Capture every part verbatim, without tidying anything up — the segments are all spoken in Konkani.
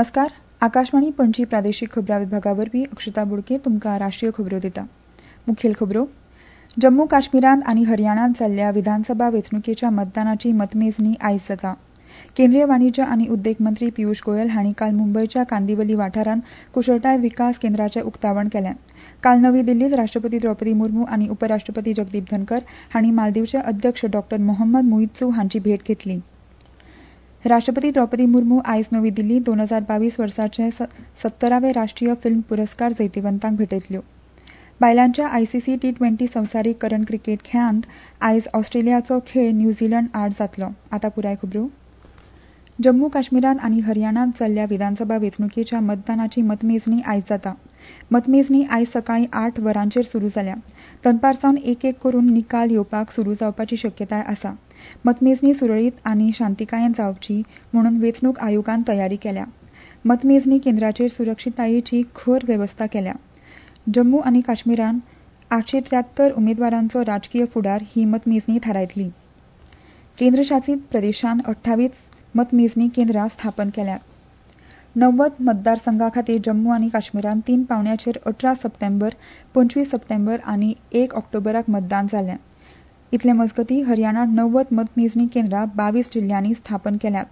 नमस्कार. आकाशवाणी पणजी प्रादेशीक खबरां विभागा वरवीं अक्षता बोडके तुमकां राष्ट्रीय खबरो दिता. मुखेल खबरो. जम्मू काश्मीरांत आनी हरियाणांत जाल्ल्या विधानसभा वेंचणुकेच्या मतदानाची मतमेजणी आयज जाता. केंद्रीय वाणिज्य आनी उद्देग मंत्री पियुष गोयल हांणी काल मुंबयच्या कांदिवली वाठारांत कुशळटाय विकास केंद्राचें उक्तावण केलें. काल नवी दिल्लींत राष्ट्रपती द्रौपदी मुर्मू आनी उपराष्ट्रपती जगदीप धनकर हांणी मालदीवचे अध्यक्ष डॉ मोहम्मद मुइझ्झू हांची भेट घेतली. राष्ट्रपती द्रौपदी मुर्मू आयज नवी दिल्लींत दोन हजार बावीस वर्साचे सत्तरावे राष्ट्रीय फिल्म पुरस्कार जैतिवंतांक भेटयतल्यो. बायलांच्या आयसीसी टी ट्वेंटी संवसारीक करंड क्रिकेट खेळांत आयज ऑस्ट्रेलियाचो खेळ न्यूझीलंड आड जातलो. आतां पुराय खबरो. जम्मू काश्मीरांत आनी हरियाणांत जाल्ल्या विधानसभा वेंचणुकेच्या मतदानाची मतमेजणी आयज जाता. मतमेजणी आयज सकाळीं आठ वरांचेर सुरू जाल्या. दनपारसावन एक एक करून निकाल येवपाक सुरू जावपाची शक्यताय आसा. मतमेजणी सुरळीत आनी शांतीकायेन जावची म्हणून वेंचणूक आयोगान तयारी केल्या. मतमेजणी केंद्राचेर सुरक्षीतायेची खर वेवस्था केल्या. जम्मू आनी काश्मीरांत आठशे त्र्यात्तर उमेदवारांचो राजकीय फुडार ही मतमेजणी थारायतली. केंद्रशासीत प्रदेशांत अठ्ठावीस मतमेजणी केंद्रां स्थापन केल्यात. णव्वद मतदारसंघां खातीर जम्मू आनी काश्मीरांत तीन पावंड्याचेर अठरा सप्टेंबर, पंचवीस सप्टेंबर आनी एक ऑक्टोबराक मतदान जालें. इतले मजगतीं हरियाणांत णव्वद मतमेजणी केंद्रां बावीस जिल्ल्यांनी स्थापन केल्यात.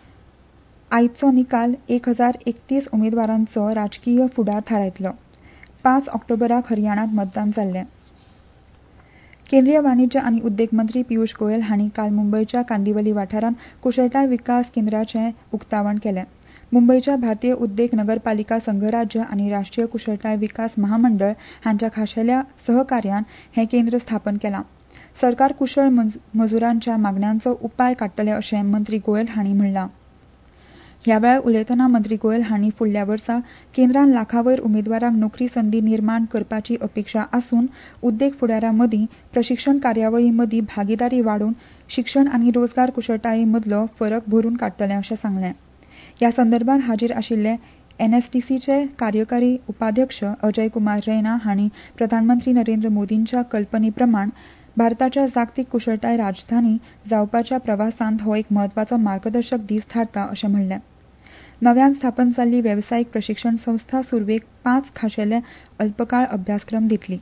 आयचो निकाल एक हजार एकतीस उमेदवारांचो राजकीय फुडार थारायतलो. पांच ऑक्टोबराक हरियाणांत मतदान जाल्लें. केंद्रीय वाणिज्य आनी उद्देग मंत्री पियुष गोयल हांणी काल मुंबयच्या कांदिवली वाठारांत कुशळटाय विकास केंद्राचें उक्तावण केलें. मुंबयच्या भारतीय उद्देग नगरपालिका संघराज्य आनी राष्ट्रीय कुशळटाय विकास महामंडळ हांच्या खाशेल्या सहकार्यान हें केंद्र स्थापन केलां. सरकार कुशळ मजुरांच्या मागण्यांचो उपाय काडटले अशें मंत्री गोयल हांणी म्हणलां. ह्या वेळार उलयतना मंत्री गोयल हांणी फुडल्या वर्सा केंद्रान लाखावयर उमेदवारांक नोकरी संदी निर्माण करपाची अपेक्षा आसून उद्देग फुडाऱ्यां मदीं प्रशिक्षण कार्यावळी मदीं भागीदारी वाडोवन शिक्षण आनी रोजगार कुशळटाये मदलो फरक भरून काडटले अशें सांगलें. ह्या संदर्भांत हाजीर आशिल्ले एनएसडीसीचे कार्यकारी उपाध्यक्ष अजय कुमार रैना हांणी प्रधानमंत्री नरेंद्र मोदींच्या कल्पने प्रमाण भारताच्या जागतीक कुशळटाय राजधानी जावपाच्या प्रवासांत हो एक म्हत्वाचो मार्गदर्शक दीस थारता अशें म्हणलें. नव्यान स्थापन जाल्ली वेवसायीक प्रशिक्षण संस्था सुरवेक पांच खाशेले अल्पकाळ अभ्यासक्रम दितली.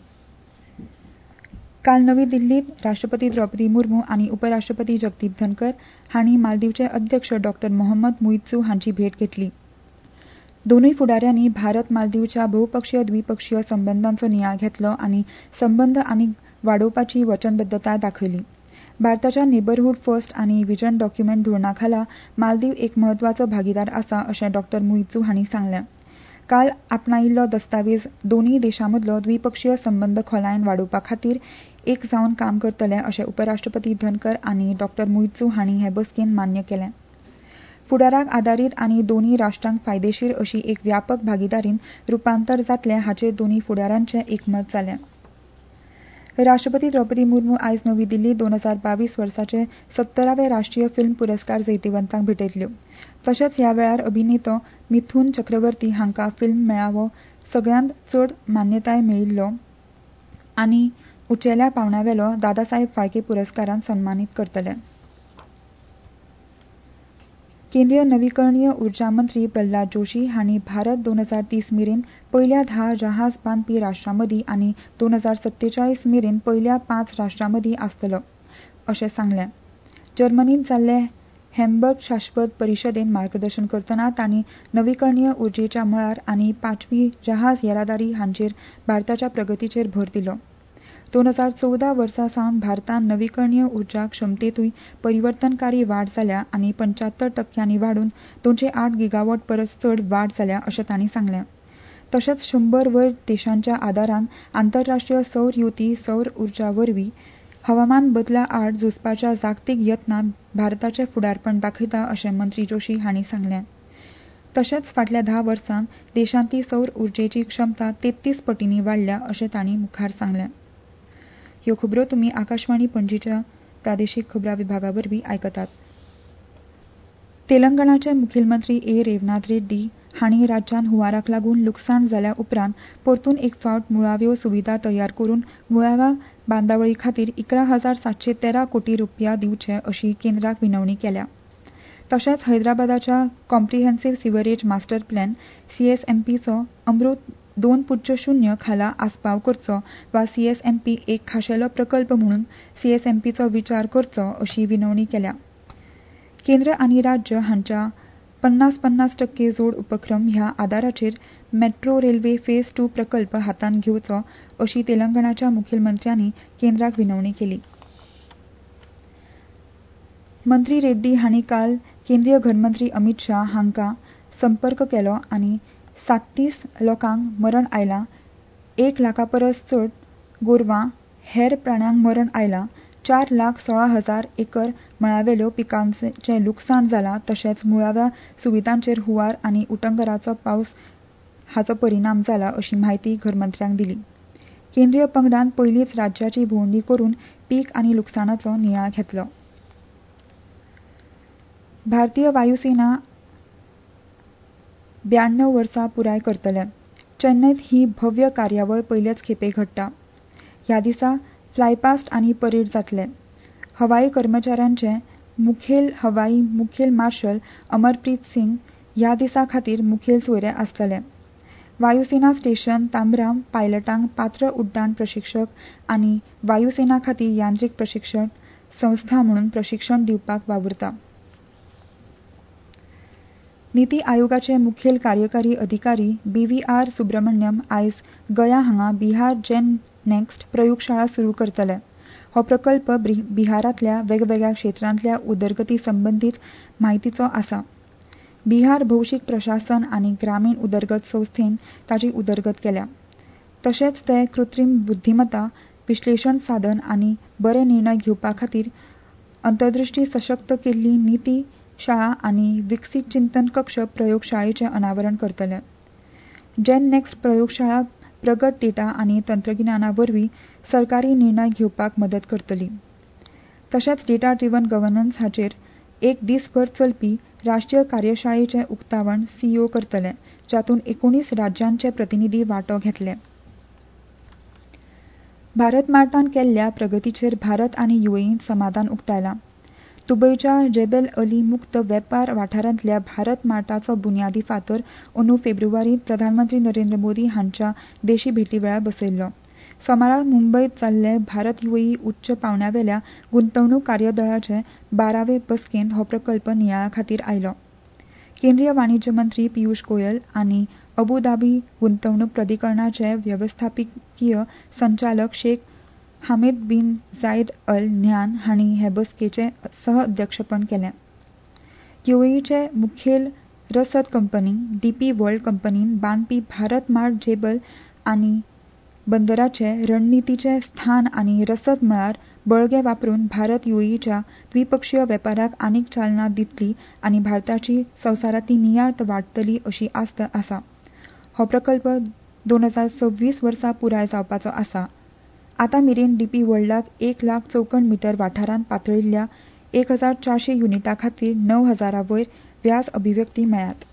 काल नवी दिल्लींत राष्ट्रपती द्रौपदी मुर्मू आनी उपराष्ट्रपती जगदीप धनकर हांणी मालदीवचे अध्यक्ष डॉ मोहम्मद मुइझ्झू हांची भेट घेतली. दोनूय फुडाऱ्यांनी भारत मालदीवच्या बहुपक्षीय द्विपक्षीय संबंदांचो नियाळ घेतलो आनी संबंद आनीक वाडोवपाची वचनबद्धताय दाखयली. भारताच्या नेबरहूड फर्स्ट आनी व्हिजन डॉक्युमेंट धोरणाखाला मालदीव एक म्हत्वाचो भागीदार आसा अशें डॉ मुइझ्झू हांणी सांगलें. काल आपणायिल्लो दस्तावेज दोनूय देशांमदलो द्विपक्षीय संबंद खोलायेन वाडोवपा खातीर एक जावन काम करतले अशें उपराष्ट्रपती धनकर आनी डॉ मुइझ्झू हांणी हे बसकेंत मान्य केलें. फुडाराक आदारीत आनी दोनूय राष्ट्रांक फायदेशीर अशी एक व्यापक भागीदारीन रुपांतर जातलें हाचेर दोनूय फुडाऱ्यांचें एकमत जालें. राष्ट्रपती द्रौपदी मुर्मू आयज नवी दिल्लींत दोन हजार बावीस वर्साचे सत्तरावे राष्ट्रीय फिल्म पुरस्कार जैतिवंतांक भेटयतल्यो. तशेंच ह्या वेळार अभिनेतो मिथुन चक्रवर्ती हांकां फिल्म मेळावो सगळ्यांत चड मान्यताय मेळिल्लो आनी उंचेल्या पांवड्यावेलो दादासाहेब फाळके पुरस्कारान सन्मानीत करतले. केंद्रीय नवीकरणीय उर्जा मंत्री प्रल्हाद जोशी हांणी भारत दोन हजार तीस मेरेन पयल्या धा जहाज बांदपी राष्ट्रां मदीं आनी दोन हजार सत्तेचाळीस मेरेन पयल्या पांच राष्ट्रां मदीं आसतलो अशें सांगलें. जर्मनींत जाल्ले हॅम्बर्ग शाश्वत परिशदेंत मार्गदर्शन करतना तांणी नवीकरणीय उर्जेच्या मळार आनी पांचवी जहाज येरादारी हांचेर भारताच्या प्रगतीचेर भर दिलो. दोन हजार चौदा वर्सा सावन भारतांत नवीकरणीय उर्जा क्षमतेतूय परिवर्तनकारी वाड जाल्या आनी पंच्यात्तर टक्क्यांनी वाडून दोनशे आठ गिगावॉट परस चड वाड जाल्या अशें तांणी सांगलें. तशेंच शंबर वयर देशांच्या आदारान आंतरराष्ट्रीय सौर युती सौर उर्जा वरवीं हवामान बदला आड झुजपाच्या जागतीक यत्नांत भारताचें फुडारपण दाखयता अशें मंत्री जोशी हांणी सांगलें. तशेंच फाटल्या धा वर्सांत देशांतली सौर उर्जेची क्षमता तेत्तीस पटींनी वाडल्या अशें तांणी मुखार सांगलें. ह्यो खबरो तुमी आकाशवाणी पणजीच्या प्रादेशीक खबरां विभागा वरवीं आयकतात. तेलंगणाचे मुखेलमंत्री ए रेवनाथ रेड्डी हांणी राज्यांत हुंवाराक लागून लुकसाण जाल्या उपरांत परतून एक फावट मुळाव्यो सुविधा तयार करून मुळाव्या बांदावळी खातीर इकरा हजार सातशे तेरा कोटी रुपया दिवचे अशी केंद्राक विनवणी केल्या. तशेंच हैदराबादाच्या कॉम्प्रिहेन्सिव्ह सिवरेज मास्टर प्लॅन सीएसएमपीचो अमृत दोन पुज्य शून्य खाला आस्पाव करचो वा सीएसएमपी एक खाशेलो प्रकल्प म्हणून सीएसएमपीचो विचार करचो अशी विनवणी केल्या. केंद्र आनी राज्य हांच्या पन्नास पन्नास टक्के जोड उपक्रम ह्या आदाराचेर मेट्रो रेल्वे फेज टू प्रकल्प हातांत घेवचो अशी तेलंगणाच्या मुखेलमंत्र्यांनी केंद्राक विनवणी केली. मंत्री रेड्डी हांणी काल केंद्रीय घरमंत्री अमित शाह हांका संपर्क केलो आनी साततीस लोकांक मरण आयलां, एक लाखा परस चड गोरवां हेर प्राण्यांक मरण आयलां, चार लाख सोळा हजार एकर मळावेल्यो पिकांचें लुकसाण जालां तशेंच मुळाव्या सुविधांचेर हुंवार आनी उटंगराचो पावस हाचो परिणाम जाला अशी माहिती घरमंत्र्यांक दिली. केंद्रीय पंगडान पयलींच राज्याची भोंवडी करून पीक आनी लुकसाणाचो नियाळ घेतलो. भारतीय वायुसेना ब्याण्णव वर्सां पुराय करतले. चेन्नयत ही भव्य कार्यावळ पयलेच खेपे घडटा. ह्या दिसा फ्लायपास्ट आनी परेड जातले. हवाई कर्मचाऱ्यांचे मुखेल हवाई मुखेल मार्शल अमरप्रीत सिंग ह्या दिसा खातीर मुखेल सोयरे आसतले. वायुसेना स्टेशन तांबराम पायलटांक पात्र उड्डाण प्रशिक्षक आनी वायुसेना खातीर यांत्रीक प्रशिक्षण संस्था म्हणून प्रशिक्षण दिवपाक वावुरता. नीती आयोगाचे मुखेल कार्यकारी अधिकारी बी व्ही आर सुब्रमण्यम आयज गया हांगा बिहार जेन नेक्स्ट प्रयोगशाळा सुरू करतले. हो प्रकल्प बिहारांतल्या वेगवेगळ्या क्षेत्रांतल्या उदरगती संबंदीत माहितीचो आसा. बिहार भौशीक प्रशासन आनी ग्रामीण उदरगत संस्थेन ताची उदरगत केल्या. तशेंच ते कृत्रीम बुद्धिमत्ता विश्लेशण साधन आनी बरे निर्णय घेवपा खातीर अंतर्दृष्टी सशक्त केल्ली नीती शाळा आनी विकसीत चिंतन कक्ष प्रयोगशाळेचें अनावरण करतले. जेन नेक्स्ट प्रयोगशाळा प्रगत डेटा आनी तंत्रगिन्याना वरवीं सरकारी निर्णय घेवपाक मदत करतली. तशेंच डेटा ड्रिवन गव्हर्नन्स हाचेर एक दिसभर चलपी राष्ट्रीय कार्यशाळेचें उक्तावण सीईओ करतले, जातूंत एकुणीस राज्यांचे प्रतिनिधी वांटो घेतले. भारत मार्टान केल्ल्या प्रगतीचेर भारत आनी युएईन समाधान उक्तायलां. दुबयच्या जेबेल अली मुक्त वेपार वाठारांतल्या भारत मार्टाचो बुन्यादी फातर अंदू फेब्रुवारींत प्रधानमंत्री नरेंद्र मोदी हांच्या देशी भेटी वेळार बसयल्लो. सोमारा मुंबयत जाल्ले भारत युएई उच्च पांवड्यावेल्या गुंतवणूक कार्यदळाचे बारावे बसकेंत हो प्रकल्प नियाळा खातीर आयलो. केंद्रीय वाणिज्य मंत्री पियुष गोयल आनी अबू धाबी गुंतवणूक प्राधिकरणाचे व्यवस्थापकीय संचालक शेख हामेद बिन जायद अल न्हान हांणी हे बसकेचे सहअध्यक्षपण केलें. युएईचे मुखेल रसद कंपनी डीपी वर्ल्ड कंपनीन बांदपी भारत मार्ट जेबल आनी बंदराचे रणनीतीचे स्थान आनी रसद मळार बळगे वापरून भारत युएईच्या द्विपक्षीय वेपाराक आनीक चालना दितली आनी भारताची संवसारांतली नियाळ वाडटली अशी आस्त आसा. हो प्रकल्प दोन हजार सव्वीस वर्सा पुराय जावपाचो आसा. आतां मेरेन डीपी वर्ल्डाक एक लाख चौखण मिटर वाठारांत पातळिल्ल्या एक हजार चारशे युनिटां खातीर णव हजारा वयर व्याज अभिव्यक्ती मेळ्ळ्यात.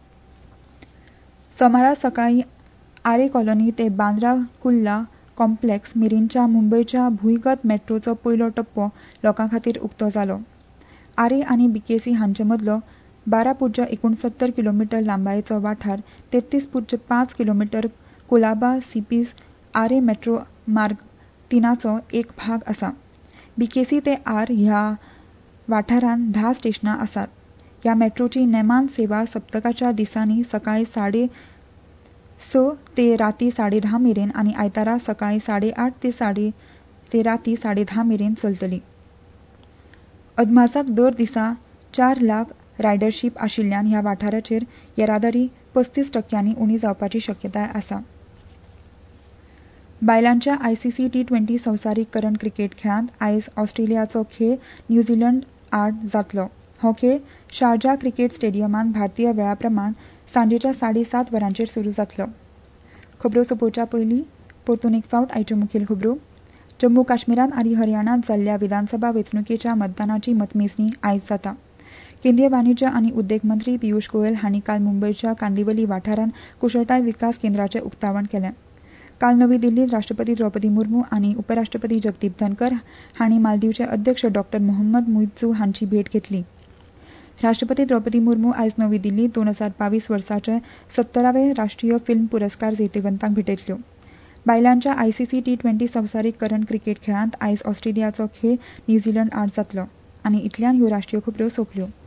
सोमारा सकाळीं आरे कॉलनी ते बांद्रा कुर्ला कॉम्प्लेक्स मेरेनच्या मुंबयच्या भुंयगत मेट्रोचो पयलो टप्पो लोकां खातीर उक्तो जालो. आरे आनी बीकेसी हांचे मदलो बारा पुज्य एकुणसत्तर किलोमीटर लांबायेचो वाठार तेत्तीस पुज्य पांच kilometre Colaba SEEPZ Aarey metro मार्ग तिनाचो एक भाग आसा. बीकेसी ते आर ह्या वाठारांत धा स्टेशनां आसात. ह्या मेट्रोची नेमान सेवा सप्तकाच्या दिसांनी सकाळीं साडे स ते राती साडे धा मेरेन आनी आयतारा सकाळीं साडे आठ ते साडे ते राती साडे धा मेरेन चलतली. अदमासाक दर दिसा चार लाख रायडरशीप आशिल्ल्यान ह्या वाठाराचेर येरादारी पस्तीस टक्क्यांनी उणी जावपाची शक्यताय आसा. बायलांच्या आयसीसी टी ट्वेंटी संवसारीक करंड क्रिकेट खेळांत आयज ऑस्ट्रेलियाचो खेळ न्यूझीलंड आड जातलो. हो खेळ शारजा क्रिकेट स्टेडियमांत भारतीय वेळाप्रमाण सांजेच्या साडे सात वरांचेर सुरू जातलो. खबरो सोंपोवच्या पयलीं परतून एक फावट आयच्यो मुखेल खबरो. जम्मू काश्मीरांत आनी हरियाणांत जाल्ल्या विधानसभा वेंचणुकेच्या मतदानाची मतमेजणी आयज जाता. केंद्रीय वाणिज्य आनी उद्देग मंत्री पियुष गोयल हांणी काल मुंबयच्या कांदिवली वाठारांत कुशळटाय विकास केंद्राचें उक्तावण केलें. काल नवी दिल्लींत राष्ट्रपती द्रौपदी मुर्मू आनी उपराष्ट्रपती जगदीप धनकर हांणी मालदीवचे अध्यक्ष डॉ मोहम्मद मुइझ्झू हांची भेट घेतली. राष्ट्रपती द्रौपदी मुर्मू आयज नवी दिल्लीत दोन हजार बावीस वर्साचे सत्तरावे राष्ट्रीय फिल्म पुरस्कार जैतिवंतांक भेटयतल्यो. बायलांच्या आयसीसी टी ट्वेंटी संवसारीक करंड क्रिकेट खेळांत आयज ऑस्ट्रेलियाचो खेळ न्यूझीलंड आड जातलो. आनी इतल्यान ह्यो राष्ट्रीय खबरो सोंपल्यो.